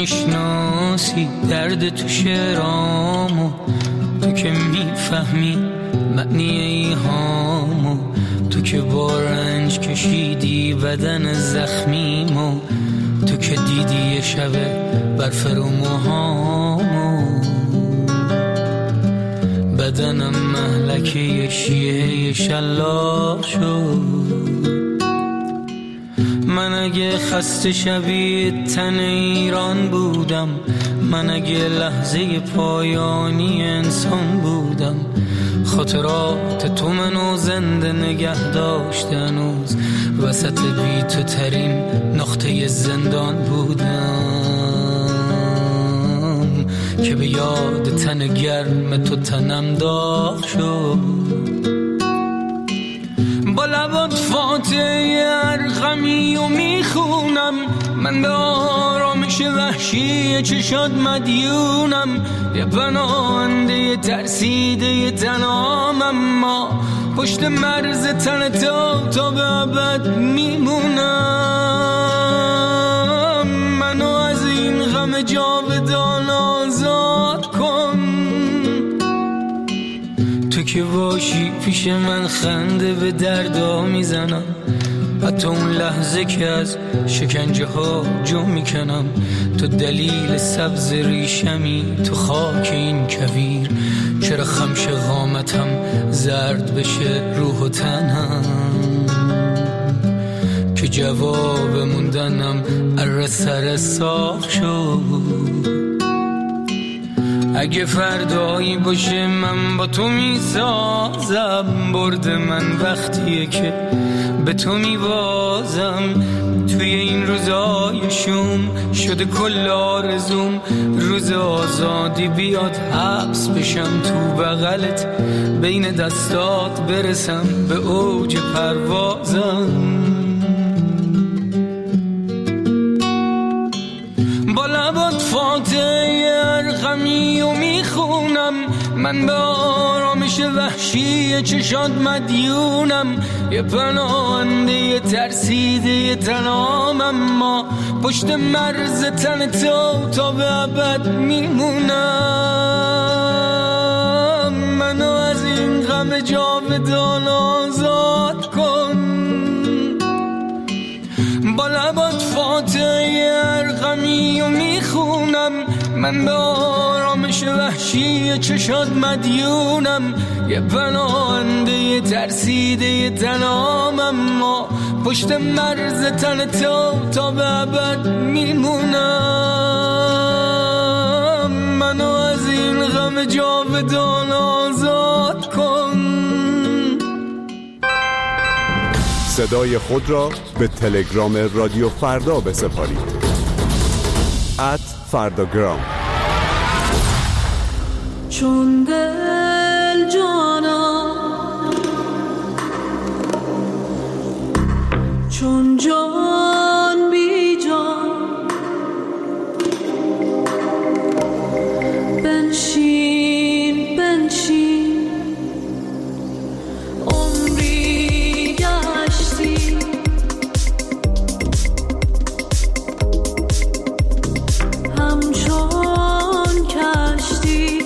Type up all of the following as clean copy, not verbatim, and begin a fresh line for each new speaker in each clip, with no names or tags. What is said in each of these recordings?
میشناسی درد تو شعرامو، تو که میفهمی معنی ایهامو، تو که با رنج کشیدی بدن زخمیمو، تو که دیدی یه شبه برف رو موهامو، بدنم مهلک یه شیعه شلاق شد. من اگه خسته شبیه تن ایران بودم، من اگه لحظه پایانی انسان بودم، خاطرات تو منو زنده نگه داشت هنوز، وسط بی تو ترین نقطه زندان بودم که به یاد تن گرم تو تنم داغ شد. با لبات فاتحه ارقمی و میخونم، من به آرامش وحشی چشات مدیونم، یه پناهنده ترسیده تنام، اما پشت مرز تن تا به ابد میمونم. منو از این غم جاودان آزاد کن، تو که باشی پیش من خنده به دردا میزنم، حتی اون لحظه که از شکنجه ها جو میکنم. تو دلیل سبز ریشمی تو خاک این کویر، چرا خمش قامتم زرد بشه روح و تنم، که جواب موندنم اره سر ساخ شد. اگه فردایی باشه من با تو میسازم، برد من وقتیه که به تو میبازم. توی این روزای شوم شده کل آرزوم، روز آزادی بیاد حبس بشم تو بغلت، بین دستات برسم به اوج پروازم. با لبات فاتحه ارقمی و میخونم، من به آرامش وحشی چشات مدیونم، یه پناهنده ترسیده تنام، اما پشت مرز تن تا به ابد میمونم. منو از این غم جاودان آزاد کن. با لبات فاتحه ارقمی و میخونم، من به آرامش وحشی چشات مدیونم، یه پناهنده ترسیده تنام، اما پشت مرز تن تا به ابد میمونم. منو از این غم جاودان آزاد کن.
صدای خود را به تلگرام رادیو فردا بسپارید. @فرداگرام.
چون دل جانا، چون جان بی جان، بنشین بنشین، عمری گشتی همچون کشتی،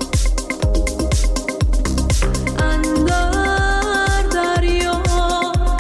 اندر دریا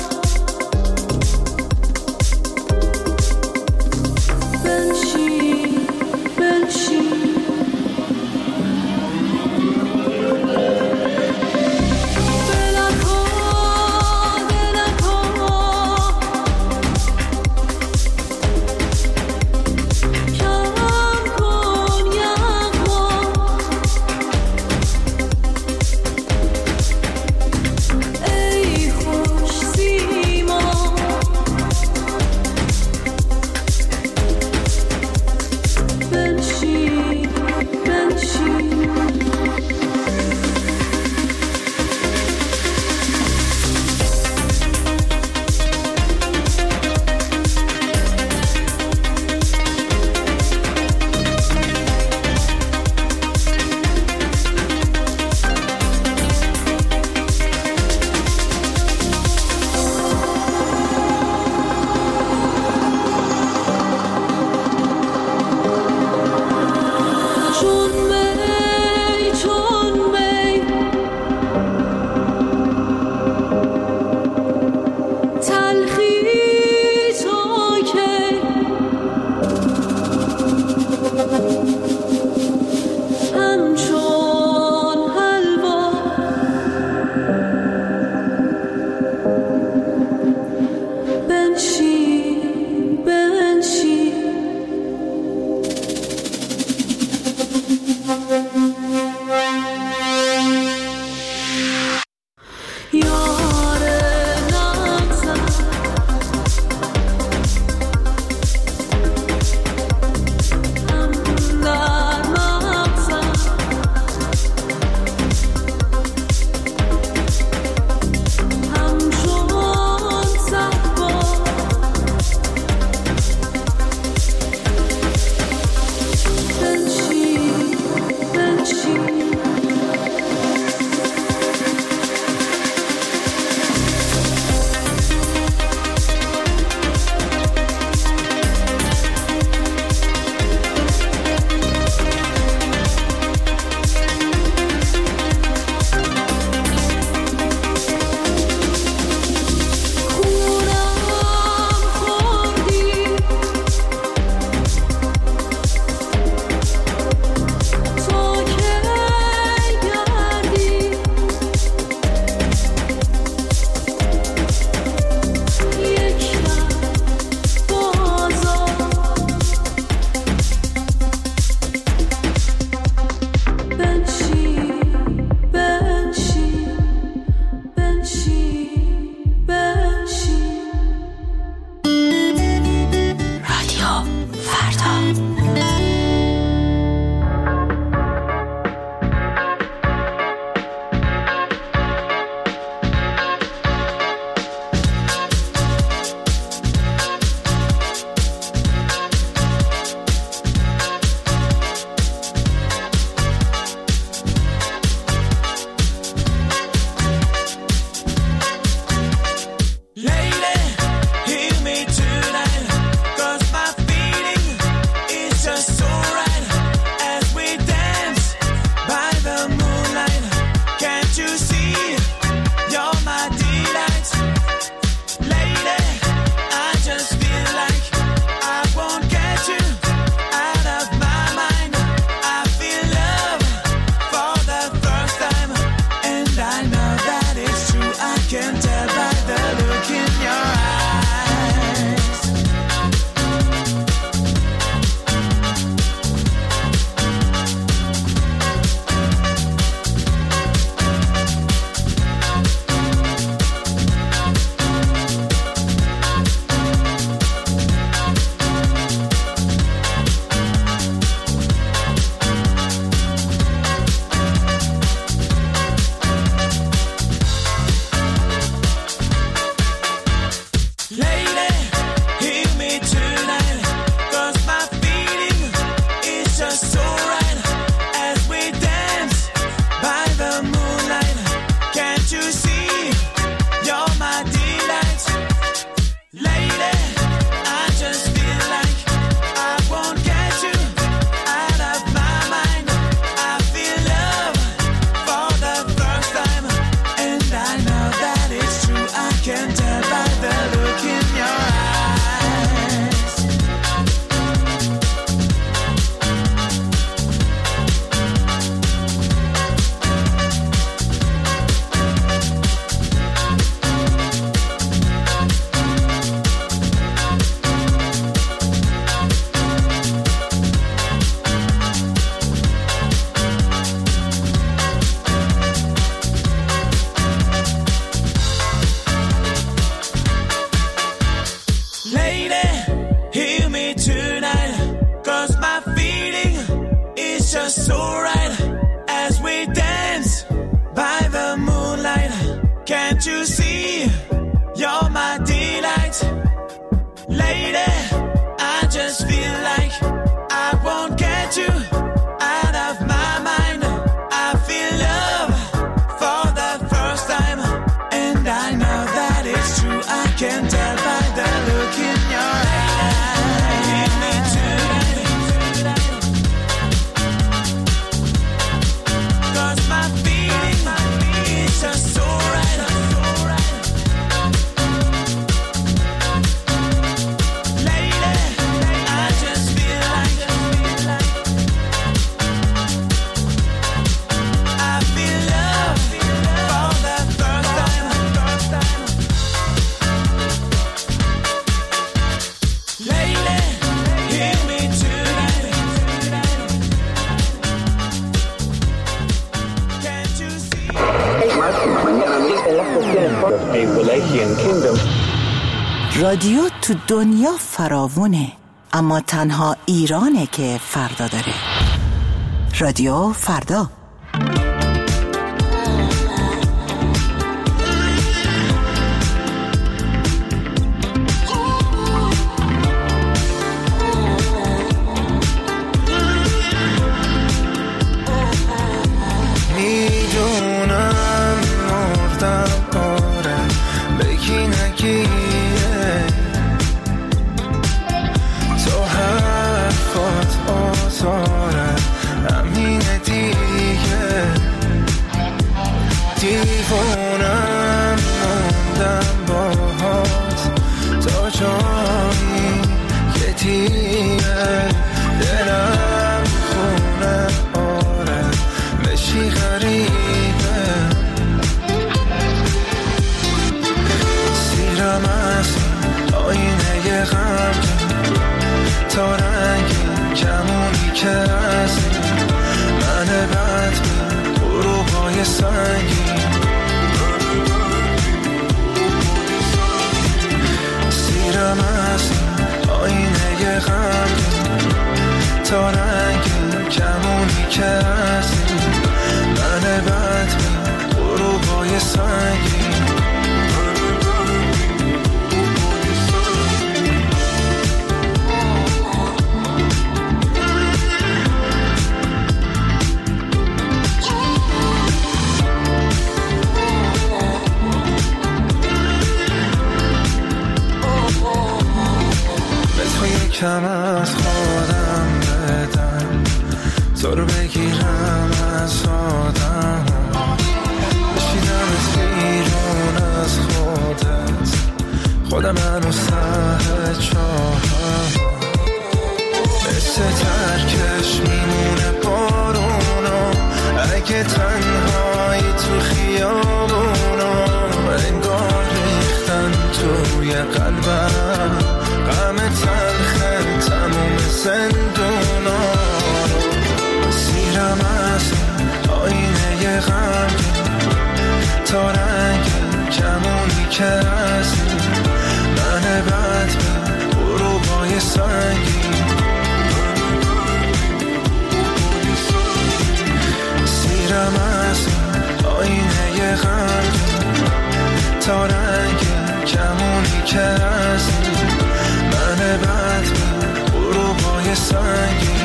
Can't you see you're my delight? Lady, I just feel like I won't get you out of my mind. I feel love for the first time, and I know that it's true. I can tell by the look in your eyes. Give me tonight, 'cause my feeling is just so right.
رادیو تو دنیا فراوونه، اما تنها ایرانه که فردا داره. رادیو فردا.
کم از خودم بدم، تو رو بگیرم از آدم، بشیدم از بیرون از خودم هنوز ته چاهم، مثل ترکش میمونه بارونا، اگه تنهایی تو خیابونا، انگار ریختن توی قلبم غم تلخه تموم زندونا رو، سیرم از آینه غم تا رنگ کمونی که از من بد به غروبای سنگی، سیرم از آینه غم تا رنگ کمونی که از من بد به غروبای سنگی.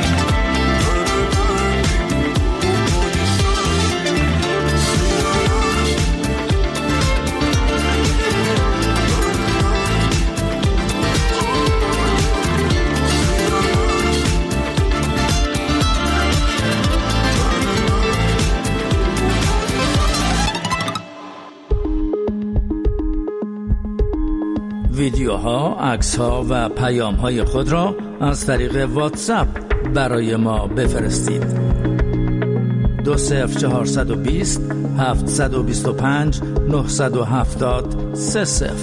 ویدیوها، عکس‌ها و پیام‌های خود را از طریق واتساپ برای ما بفرستید. 20420 725 970 30.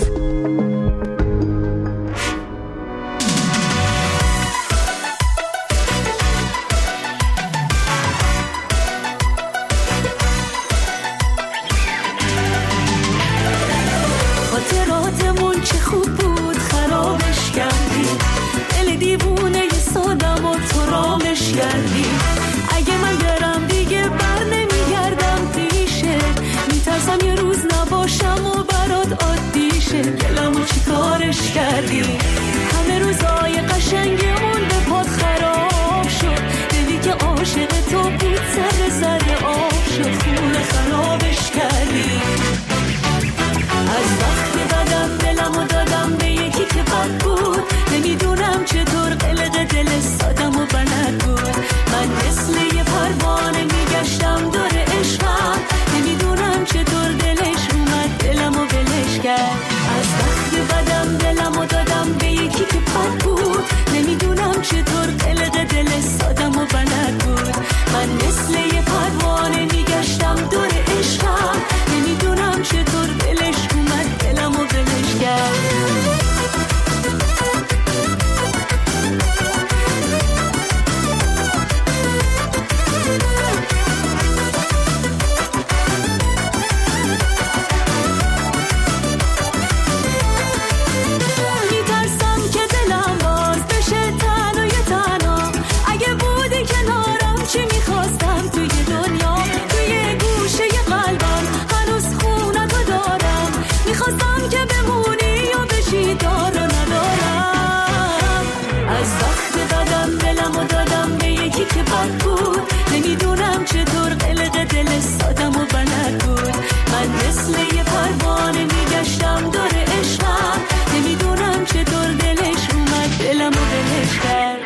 خاطراتمون چه خوب بود خرابش کردی، دل دیوونه ی سادم و تو رامش کردی. اگه من برم دیگه بر نمیگردم پیشه، میترسم یه روز نباشم و بشه گلمو چی کارش کردی همه روزای قشنگمون به پات خراب شد دلی که عاشق تو بود سر زده آب شد خونه خرابش کردی از وقتی بدم دلمو دادم به یکی که بد بود نمیدونم چطور قلق دل سادم و بلد بود من مثل یه پروانه میگشتم دور عشقم نمیدونم چطور دلش اومد دلمو بلش کرد از وقتی بدم دلمو دادم به یکی که بد بود نمیدونم چطور قلق دل سادم و بلد بود من مثل یه پروانه میگشتم دور عشقم نمیدونم چطور دلش اومد دلمو بلش کرد که بد بود نمیدونم چطور قلق دل سادم و بلد بود من مثل یه پروانه میگشتم دور عشقم نمیدونم چطور دلش اومد دلمو بلش کرد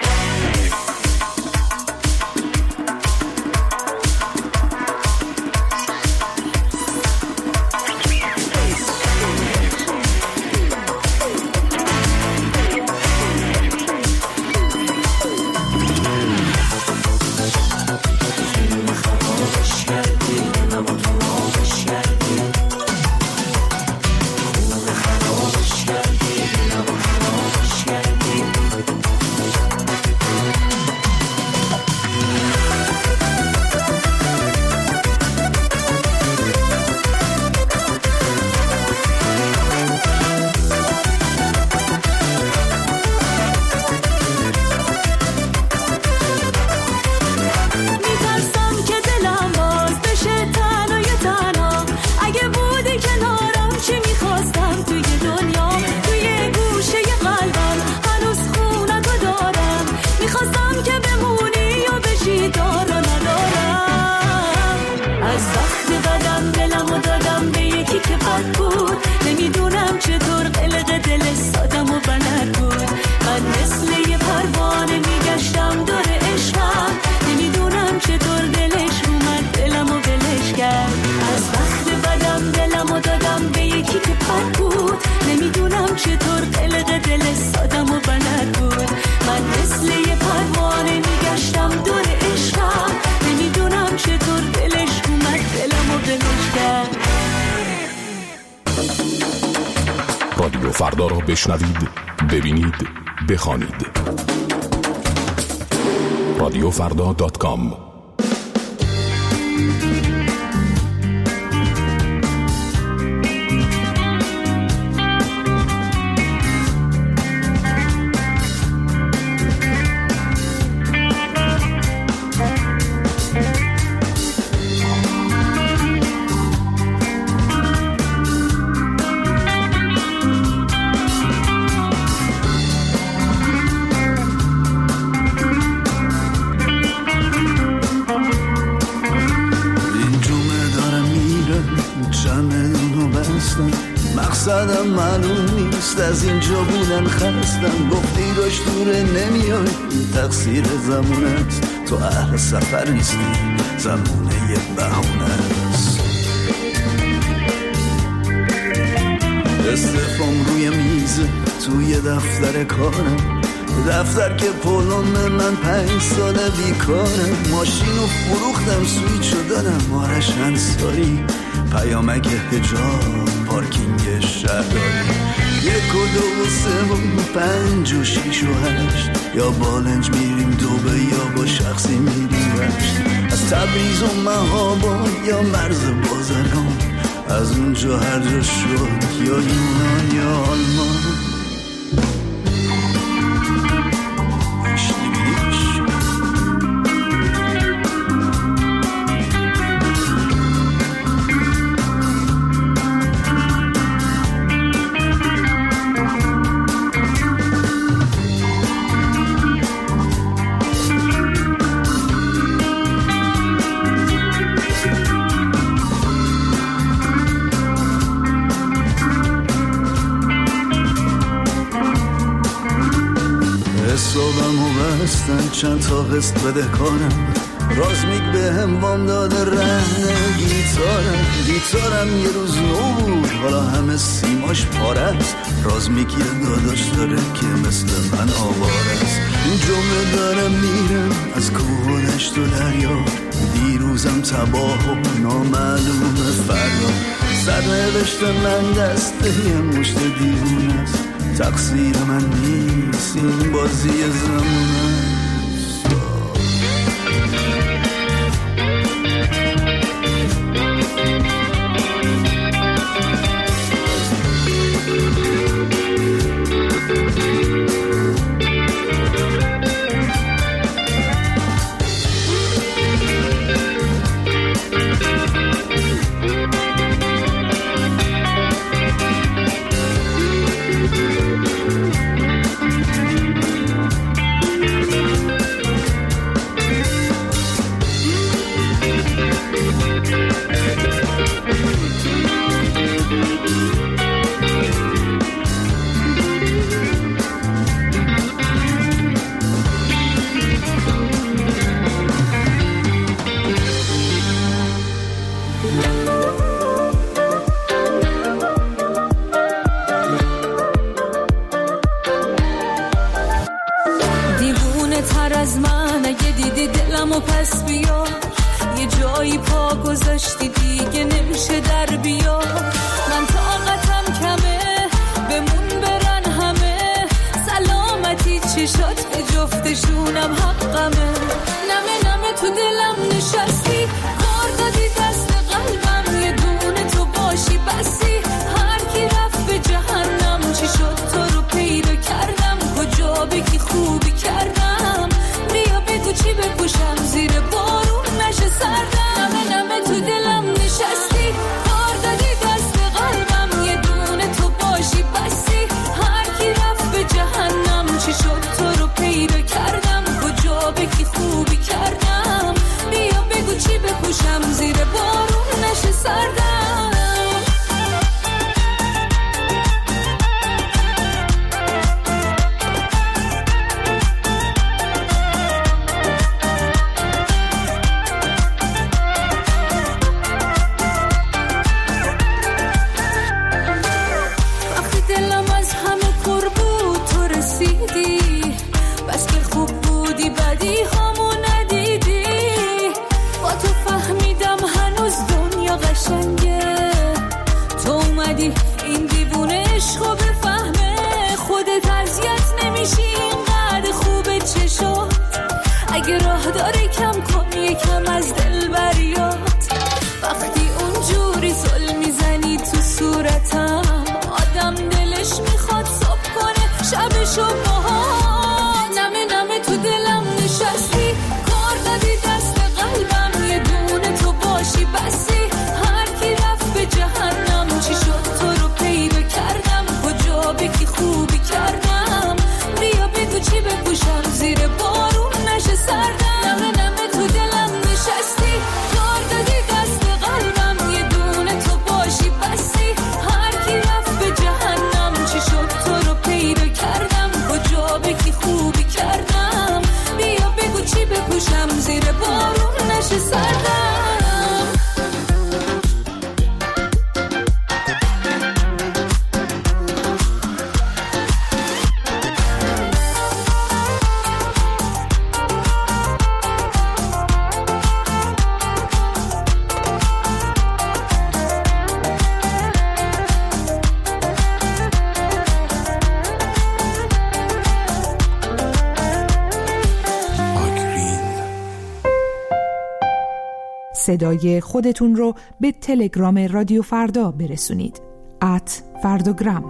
رادیو فردا را بشنوید، ببینید، بخوانید. radiofrda.com
مقصدم معلوم نیست از اینجا بودن خستم گفتی داشت دوره نمیای تقصیر زمونت تو اهل سفر نیستی زمونه یه بهونه است استفام روی میز توی دفتر کارم دفتر که پولم من 5 ساله بیکارم ماشینو فروختم سویچو دادم آرش انصاری پیامک حجاب پارکینگ شهرداری 1 و 2 و 3 و 5 و 6 و 8 یا بالنج میریم دوبه یا با شخصی میریم رشت از تبریز و مهاباد یا مرز بازرگان از اونجا هر جا شد یا یونان یا آلمان هستن چند تا قسط بده کارم. رازمیک به هم وام داده رهنه گیتارم یه روز نو بود حالا همه سیماش پاره است. رازمیک یه داداش داره که مثل من آوار است. این جمله دارم میرم از کوه و دشت و دریا، دیروزم تباه و نامعلوم فردا. سرنوشت من دسته یه مشت دیوونه است، تقصیر من نیست این بازی زمونه است.
صدای خودتون رو به تلگرام رادیو فردا برسونید. @فرداگرام.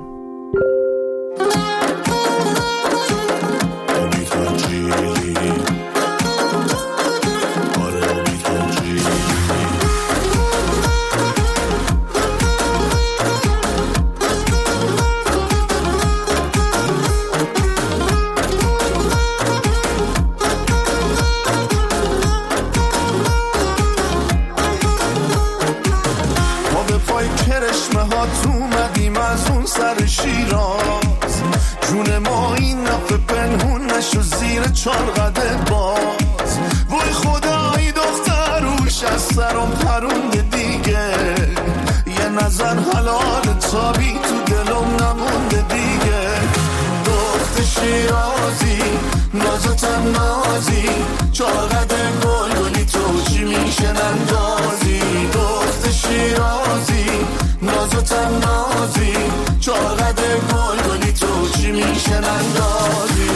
جون ما این نفه پنهون نشو زیر 4 قده باز. وای خدایی دختر روش از سرم پرونده دیگه، یه نظر حلال تابی تو دلم نمونده دیگه. دخت شیرازی نازتم نازی 4 قده گلگلی تو چی میشه نندازی. دخت شیرازی نازتم نازی 4 قده گلگلی تو چی میشه نندازی.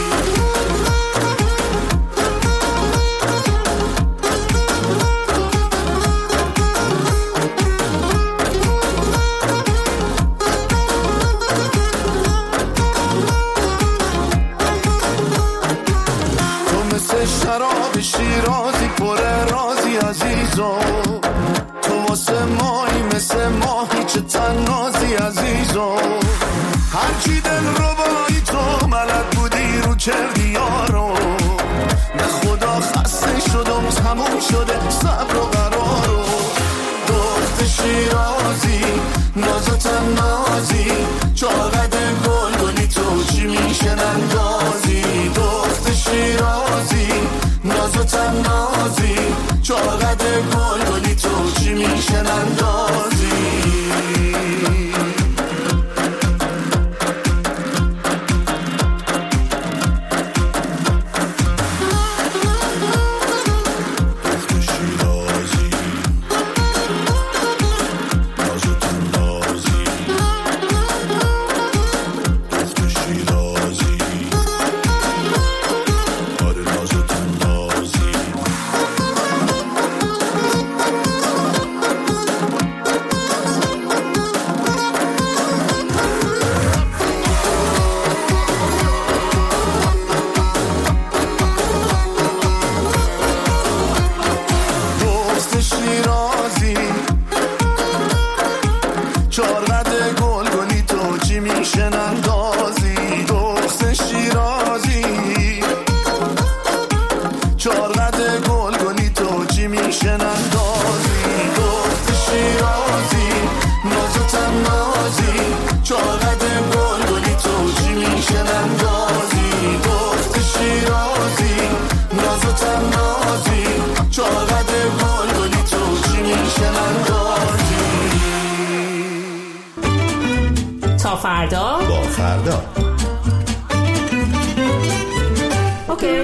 شراب شیرازی پر رازی عزیزو، تو واسه مایی مثل ماهی چه تنازی عزیزو. هرچی دل رو بایی تو بلد بودی رو کردی یارو. به خدا خسته شدم تموم شده صبر و قرارو. دخت شیرازی نازتم نازی 4 قده گلگلی تو چی میشه نندازی. دخت شیرازی نازتم نازی 4 قده گلگلی تو چی میشه نندازی.
تا فردا
با فردا.
اوکی.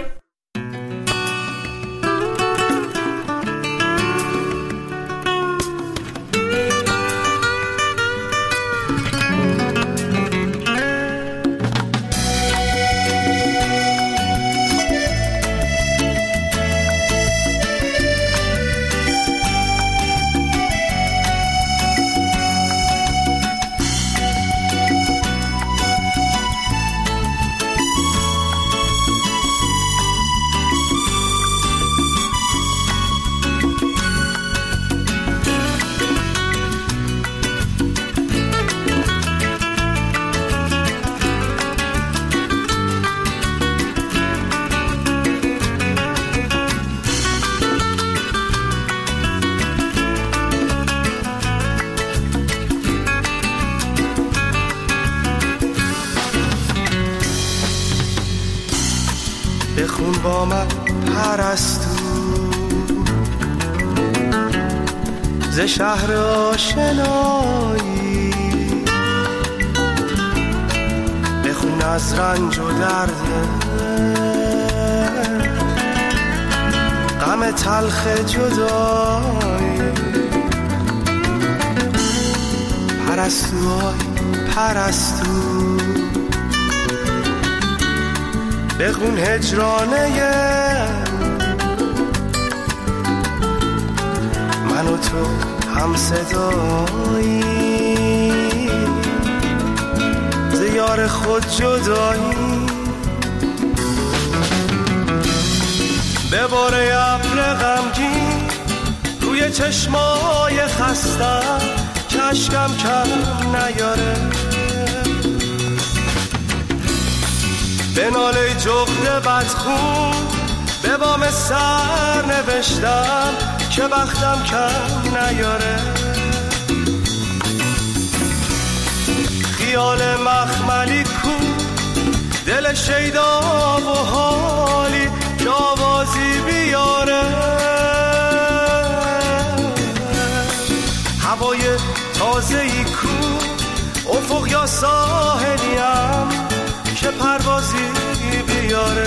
بخون با من پرستو ز شهر آشنایی. بخون از رنج و درد غم تلخ جدایی. پرستو آی پرستو بخون هجرانه من و تو هم صدایی. ز یار خود جدایی به باره ابر غمگین روی چشمای خستم که اشکم کم نیاره. به ناله جغد بدخون به بام سر نوشتم که بختم کم نیاره. خیال مخملی کو دل شیدا و حالی که آوازی بیاره، هوای تازه‌ای کو افق یا ساحلیم که پروازی بیاره.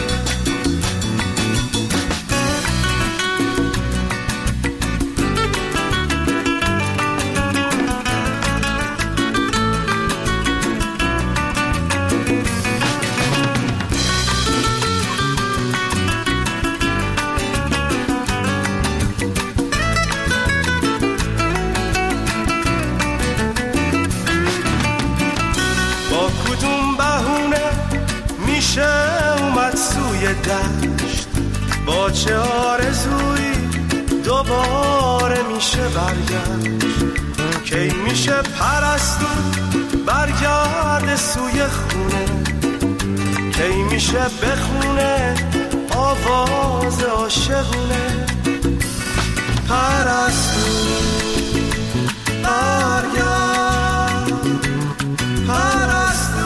اومد سوی دشت با چه آرزویی دوباره میشه برگشت، کی میشه پرستو برگرد سوی خونه، کی میشه بخونه آواز عاشقونه. پرستو برگرد، پرستو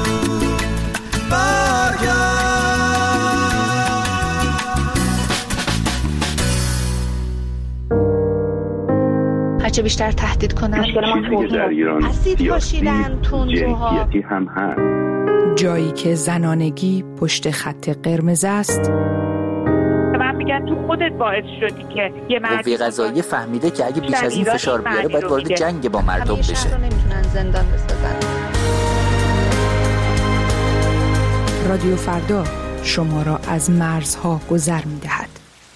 هرچه بیشتر تهدید کنن اسید پاشیدن، تندروها
هم هست.
جایی که زنانگی پشت خط قرمز است.
من میگم تو خودت باعث شدی که یه
قوه قضاییه فهمیده که اگه بیش از این فشار بیاره باید وارد جنگ با مردم بشه.
همیشه رو نمیتونن زندان بسازن.
رادیو فردا شما را از مرزها گذر می‌دهد.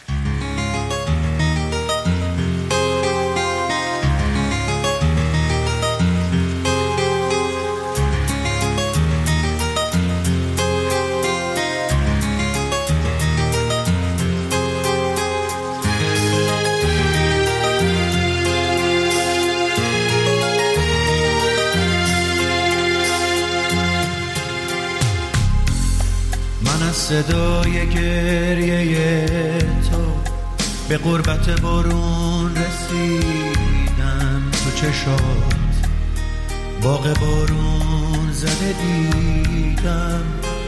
صدای گریه تو به غربت بارون رسیدم، تو چشات باغ بارون زده دیدم.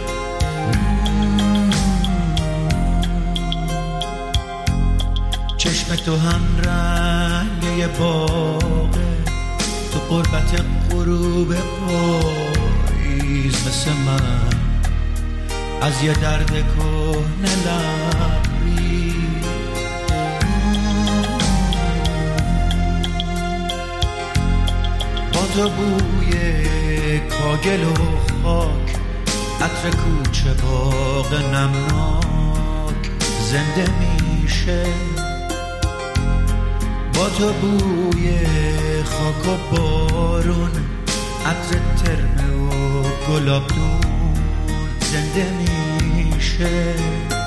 چشم تو هم رنگ باغه، تو غربت غروب پاییز مثل من از یه درد کهنه لبری. با تو بوی کاگل و خاک، عطر کوچه باغ نمناک زنده میشه. با تو بوی خاک و بارون، عطر ترمه و گلابدون زنده میشه.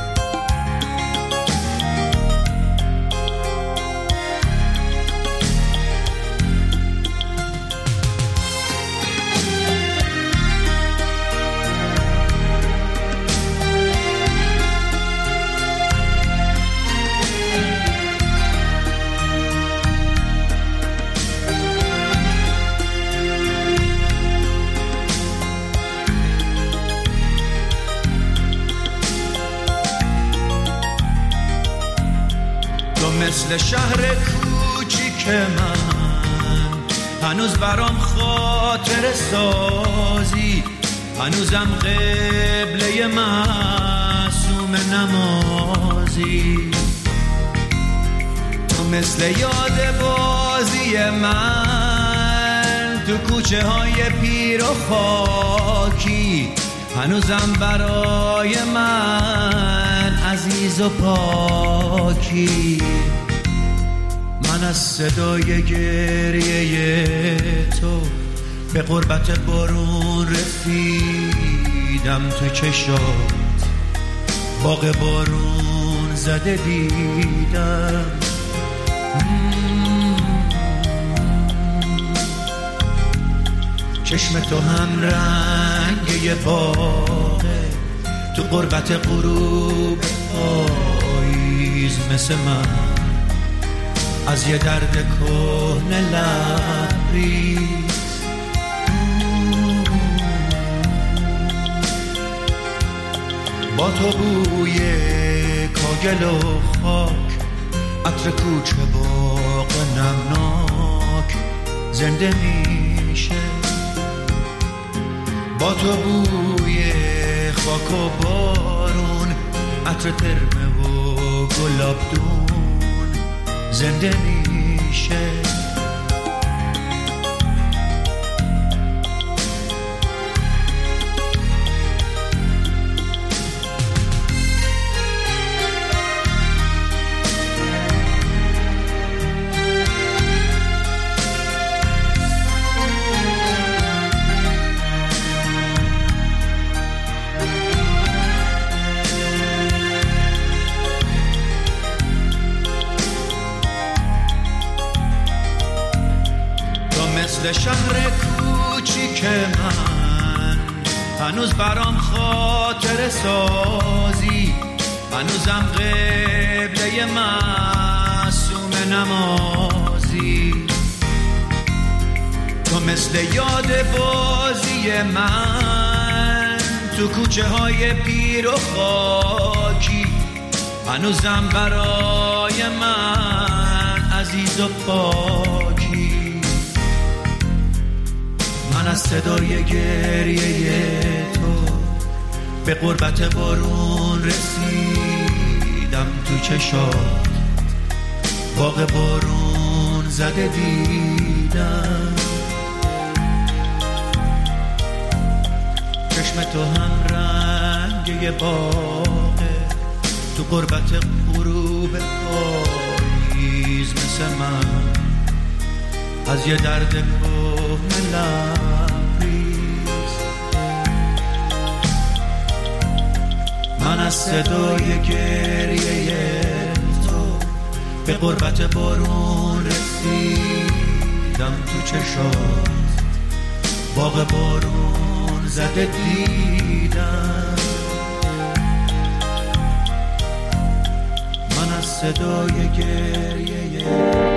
مثل شهر کوچیک من هنوز برام خاطر سازی، هنوزم قبله معصوم نمازی. تو مثل یاد بازی من تو کوچه های پیر و خاکی، هنوزم برای من عزیز و پاکی. من از صدای گریه تو به غربت بارون رسیدم، تو چشات باغ بارون زده دیدم. چشم تو هم رنگ یه باغه، تو غربت غروب پاییز مثل من از یه درد کهنه لبریز. با تو بوی کاگل و خاک، عطر کوچه باغ نمناک زنده میشه. با تو بوی خاک و بارون، عطر ترمه و گلابدون زنده میشه. شهر کوچیک من هنوز برام خاطر سازی، هنوزم قبله معصوم نمازی. تو مثل یاد بازی من تو کوچه های پیر و خاکی، هنوزم برای من عزیز و پاکی. من از صدای گریه تو به غربت بارون رسیدم، تو چشات باغ بارون زده دیدم. چشم تو هم رنگ باغه، تو غربت غروب پاییز مثل من از یه درد کهنه لبریز. من از صدای گریه تو به غربت بارون رسیدم، تو چشات باغ بارون زده دیدم. من از صدای گریه.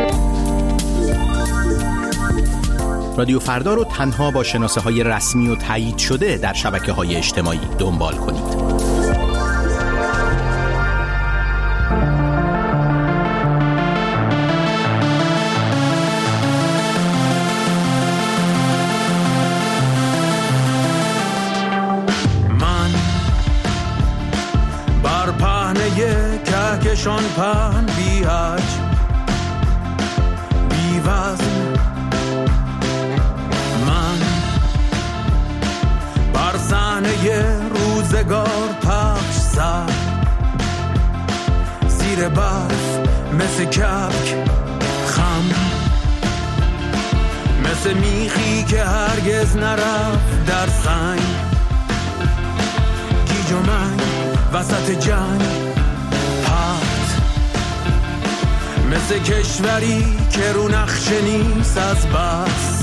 رادیو فردا رو تنها با شناسه های رسمی و تایید شده در شبکه های اجتماعی دنبال کنید.
من بر پهنه کهکشان پهن بی‌حج بی‌وزن، صحنه روزگار پخش سر زیر برف مثل کبک خم، مثل میخی که هرگز نرفت در سنگ. گیج و منگ وسط جنگ پرت، مثل کشوری که رو نقشه نیست از بس.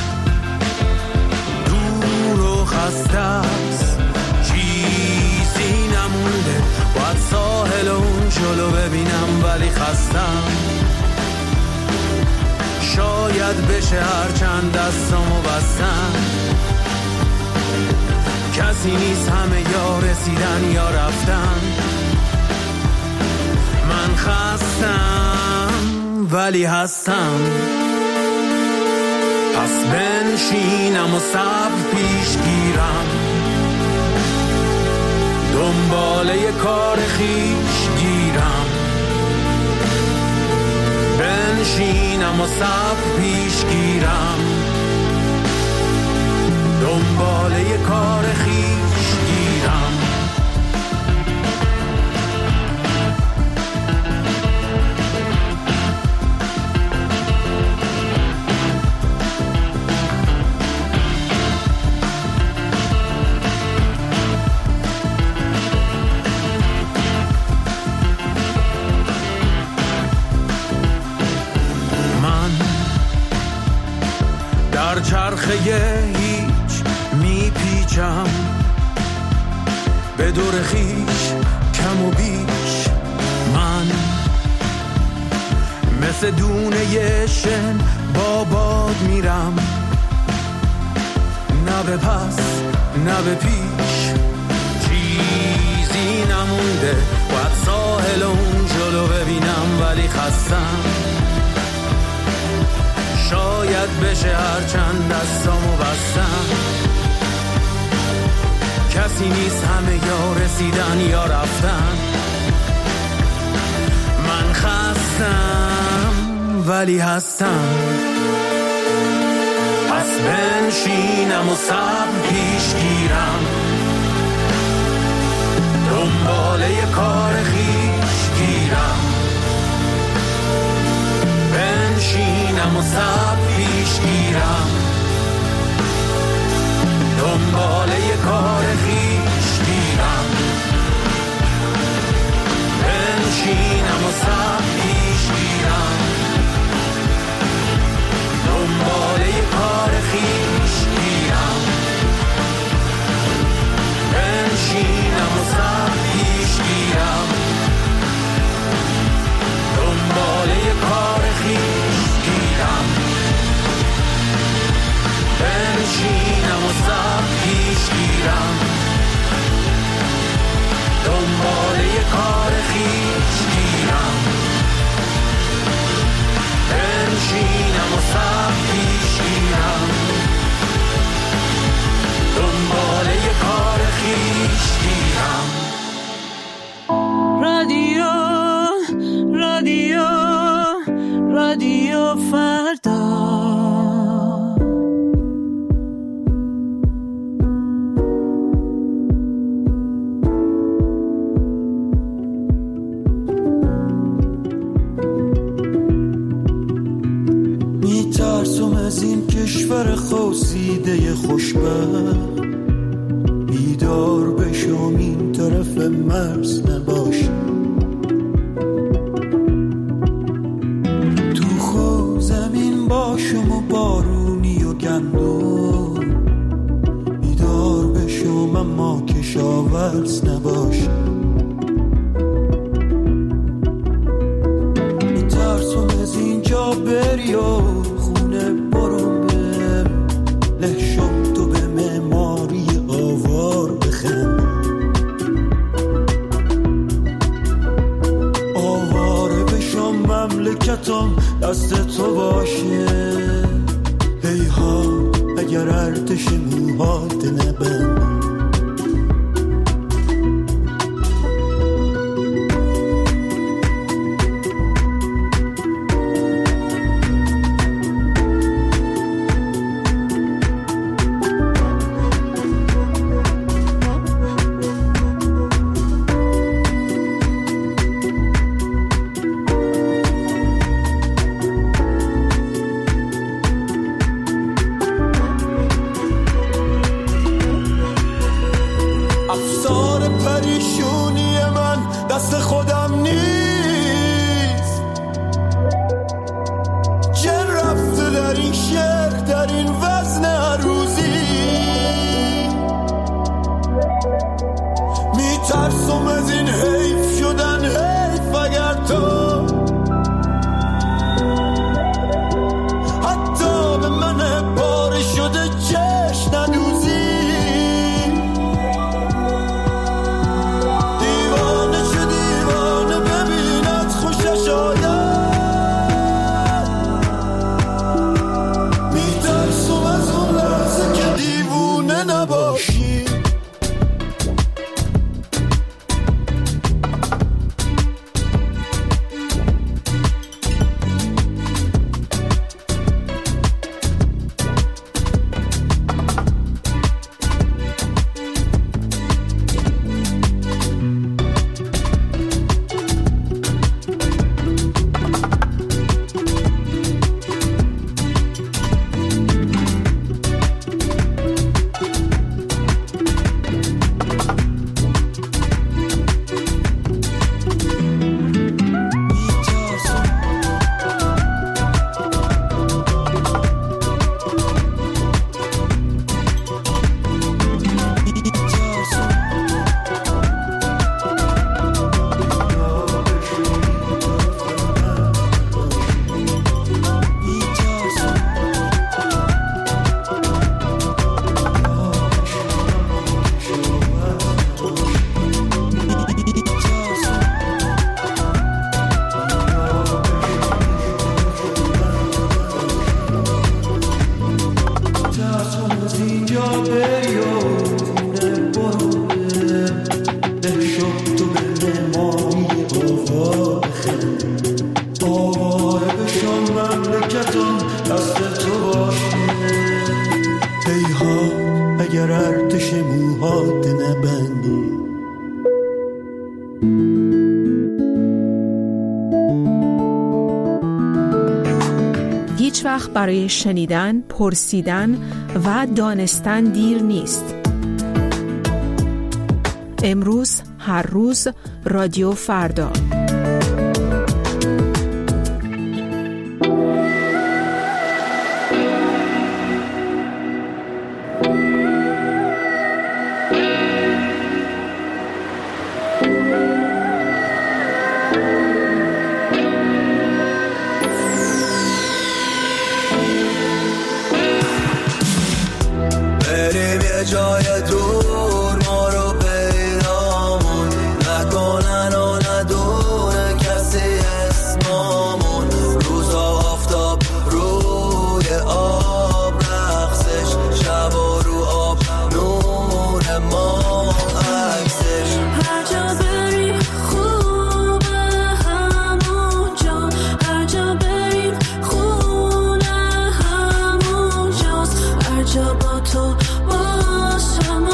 خسته است چیزی نمونده، باید ساحل اون جلو ببینم ولی خستم. شاید بشه هرچند دستامو بستم، کسی نیست همه یا رسیدن یا رفتن. من خستم ولی هستم، پس بنشینم و صبر پیش گیرم، دنباله کار خیش گیرم. بنشینم و صبر پیش گیرم، دنباله کار خیش گیرم. در چرخه هیچ میپیچم، به دور خیش کم و بیش. من مثل دونه شن با باد میرم، نه به پس نه به پیش. چیزی
نمونده، باید ساحل اون جلو ببینم ولی خستم. شاید بشه هرچند دستامو بستم. کسی نیست، همه یا رسیدن یا رفتن. من خستم ولی هستم. پس بنشینم و صبر پیش گیرم، دنباله کار خیش گیرم. بنشینم و صبر پیش گیرم، دنباله کار خیش گیرم. بنشینم و صبر پیش گیرم، دنباله کار خیش گیرم. بنشینم و صبر پیش گیرم، دنباله کار خیش گیرم. بنشینم و صبر پیش گیرم، دنباله کار خیش گیرم. بنشینم و صبر پیش گیرم، دنباله کار خیش گیرم.
رادیو رادیو رادیو فردا.
میترسم از این کشور خواسیده خوشبخت، بیدار بشم این طرف مرز نباشه. تو خود زمین باشم و بارونی و گندم، بیدار بشم اما کشاورز نباشه. میترسم از اینجا بری و خونه برم بهم، لحشم تو به معماری آوار بخند. آواره بشم مملکتم دست تو باشه، هیها اگر ارتش موهات نبند. تیهات اگر ارتش موهات نبندی.
هیچ وقت برای شنیدن، پرسیدن و دانستن دیر نیست. امروز، هر روز، رادیو فردا.
بریم یه جای دور ما رو پیدامون نکنن و ندونه کسی اسمامون. روزا آفتاب روی آب رقصش، شب و رو آب نور ما عکسش.
هر جا بریم خوبه همونجا، هر جا بریم خونه همونجاست. هر جا با تو باشم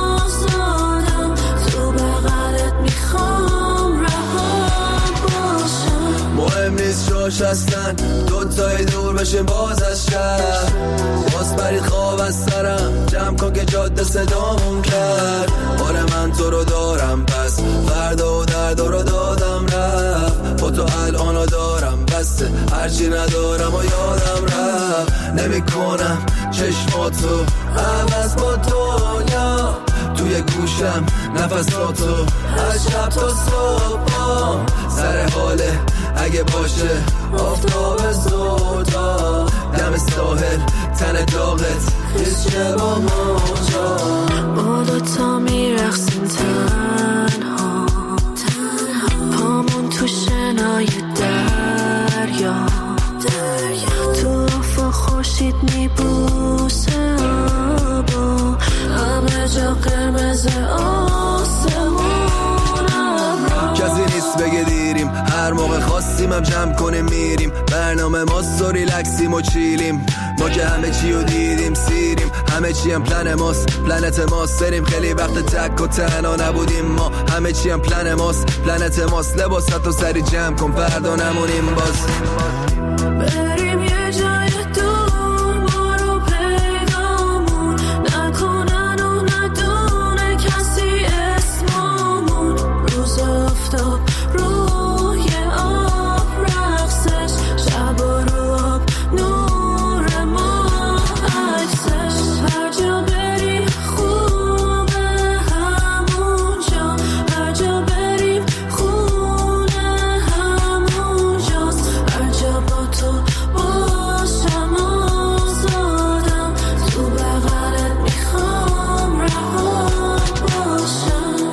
آزادم، تو بغلت میخوام رها باشم.
مهم نیست جاش هستن دوتایی دور بشیم باز از شهر. باز برید خواب از سرم جمع کن که جاده صدامون کرد. آره من تو رو دارم پس فردا و دردا رو دادم رفت. با تو الانو دارم بسته هرچی ندارم و یادم رفت. نمی کنم چشماتو عوض با دنیا توی گوشم نفساتو از شب تا صبح. سر حاله اگه باشه آفتاب زودا، دم ساحل تن داغت حسشه با موجا.
ما دوتا میرقصیم تنها، پامون تو شنای دریا. تو افق خورشید میبوسه آبا، همه جا قرمز آسمونم.
کسی نیست بگه دیریم، هر موقع خواستیم هم جمع کنیم میریم. برنامه ما سو ریلکسیم و چیلیم، ما که همه چی رو دیدیم سیریم. همه چی هم پلن ماست، پلنت ماست. بریم خیلی وقت تک و تنها نبودیم ما. همه چی هم پلن ماست، پلنت ماست. لباسات رو سری جمع کن فردا نمونیم باز.
بریم یه جای دور ما رو پیدامون نکنن و ندونه کسی اسمامون. روز آفتاب روی آب رقصش، شب و رو آب نور ما عکسش. هر جا بریم خوبه همونجا، هر جا بریم خونه همونجاست. هر جا با تو باشم آزادم، تو بغلت میخوام رها باشم.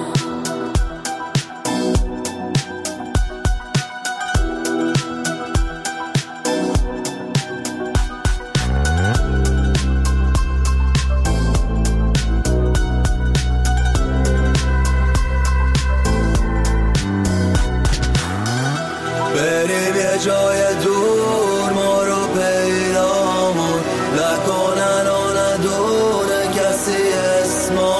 بریم یه جای دور ما رو پیدامون نکنن و ندونه کسی اسمامون.